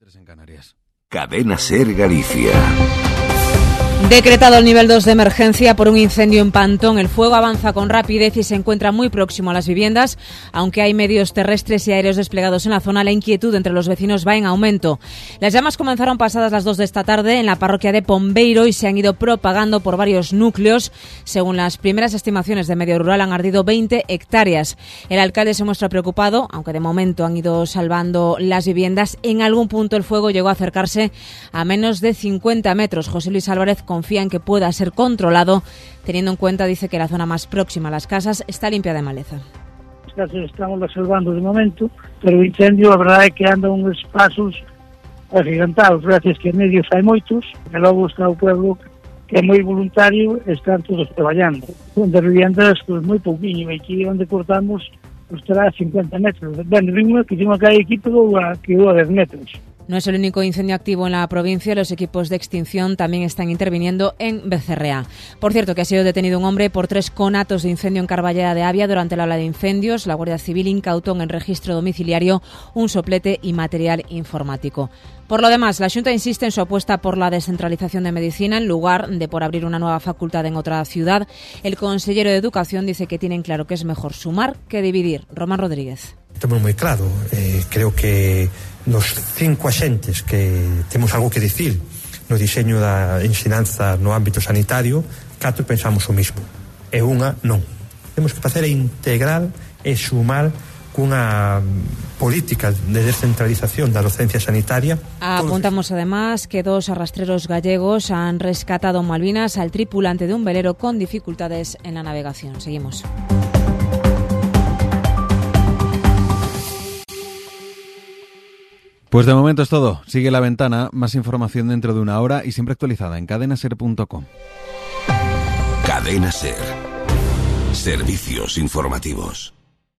3 en Canarias. Cadena Ser Galicia. Decretado el nivel 2 de emergencia por un incendio en Pantón. El fuego avanza con rapidez y se encuentra muy próximo a las viviendas. Aunque hay medios terrestres y aéreos desplegados en la zona, la inquietud entre los vecinos va en aumento. Las llamas comenzaron pasadas las 2 de esta tarde en la parroquia de Pombeiro y se han ido propagando por varios núcleos. Según las primeras estimaciones de Medio Rural, han ardido 20 hectáreas. El alcalde se muestra preocupado, aunque de momento han ido salvando las viviendas. En algún punto el fuego llegó a acercarse a menos de 50 metros. José Luis Álvarez confía en que pueda ser controlado, teniendo en cuenta, dice, que la zona más próxima a las casas está limpia de maleza. As casas estamos salvando de momento, pero o incendio, a verdade é que anda uns pasos agigantados, gracias que en medios hai moitos, e logo está o pueblo que é moi voluntario, están todos traballando. Onde viviendas, pues, moi pouquinho, e aquí onde cortamos, pues, terá 50 metros. Ben, ritmo que tengo que hai aquí todo a 10 metros. No es el único incendio activo en la provincia. Los equipos de extinción también están interviniendo en Becerrea. Por cierto, que ha sido detenido un hombre por 3 conatos de incendio en Carballeda de Avia durante la ola de incendios. La Guardia Civil incautó en el registro domiciliario un soplete y material informático. Por lo demás, la Xunta insiste en su apuesta por la descentralización de medicina en lugar de por abrir una nueva facultad en otra ciudad. El consellero de Educación dice que tienen claro que es mejor sumar que dividir. Román Rodríguez. Estamos moi claro, creo que nos 5 axentes que temos algo que dicir no diseño da ensinanza no ámbito sanitario, 4 pensamos o mismo, e unha non. Temos que facer a integral e sumar cunha política de descentralización da docencia sanitaria. Apuntamos además que 2 arrastreros gallegos han rescatado en Malvinas al tripulante de un velero con dificultades en la navegación. Seguimos. Pues de momento es todo. Sigue La Ventana, más información dentro de una hora y siempre actualizada en cadenaser.com. Cadena Ser. Servicios informativos.